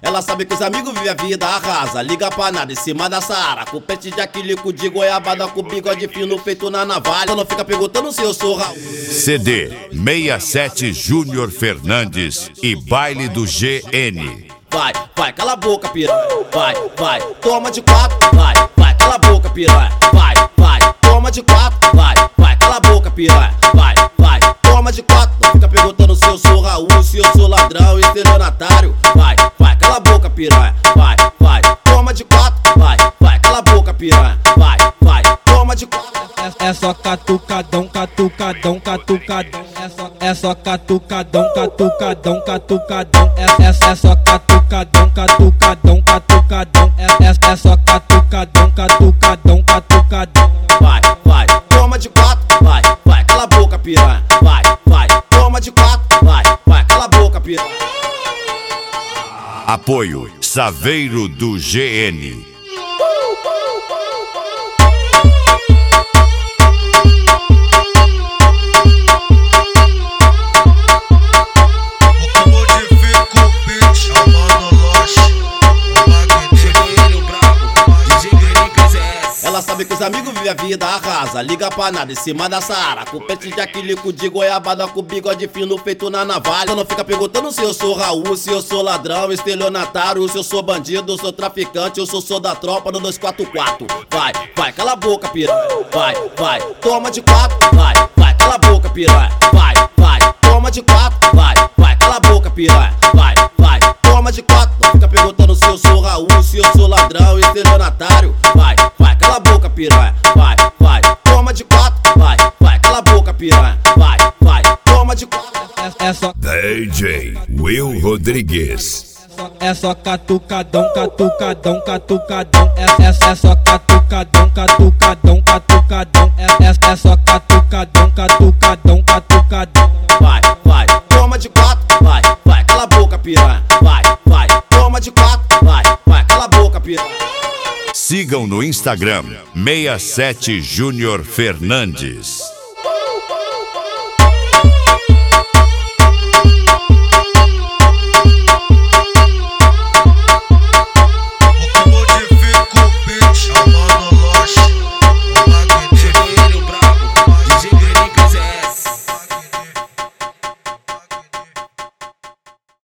Ela sabe que os amigos vivem a vida, arrasa. Liga pra nada em cima da Saara, com pente de acrílico de goiabada, com bigode fino feito na navalha. Não fica perguntando se eu sou Raul. CD 67 Júnior Fernandes e Baile do GN. Vai, cala a boca, piranha. Vai, toma de quatro. Vai, cala a boca, piranha. Vai, toma de quatro. Vai, cala a boca, piranha. Vai, toma de quatro. Não fica perguntando se eu sou Raul, se eu sou ladrão, estelionatário. Vai, cala a boca, piranha. Vai, toma de quatro. Vai, cala a boca, piranha. Vai, toma de quatro. É só catucadão, catucadão, catucadão. É só catucadão, catucadão, catucadão. É só catucadão, catucadão, catucadão. É só catucadão, catucadão, catucadão. Vai, toma de quatro. Vai, cala a boca, piranha. Vai, toma de quatro. Vai, cala a boca, piranha. Apoio Saveiro do GN. Ela sabe que os amigos vivem a vida, arrasa. Liga pra nada em cima da Saara, com pente de acrílico de goiabada, com bigode fino feito na navalha. Não fica perguntando se eu sou Raul, se eu sou ladrão, estelionatário, se eu sou bandido, eu sou traficante, eu sou da tropa do 244. Vai, cala a boca, piranha. Vai, toma de quatro. Vai, cala a boca, piranha. Vai, toma de quatro. Vai, cala a boca, piranha. Vai, toma de quatro. Não fica perguntando se eu sou Raul, se eu sou ladrão, estelionatário. Vai, cala a boca, piranha. Vai, toma de quatro. Vai, cala a boca, piranha. Vai, toma de quatro. É só DJ Will Rodrigues. É só catucadão, catucadão, catucadão. É só catucadão, catucadão, catucadão. É só catucadão, catucadão, catucadão. Vai, toma de quatro. Vai, cala a boca, piranha. Vai, toma de quatro. Vai, cala a boca, piranha. Sigam no Instagram 67 Júnior Fernandes.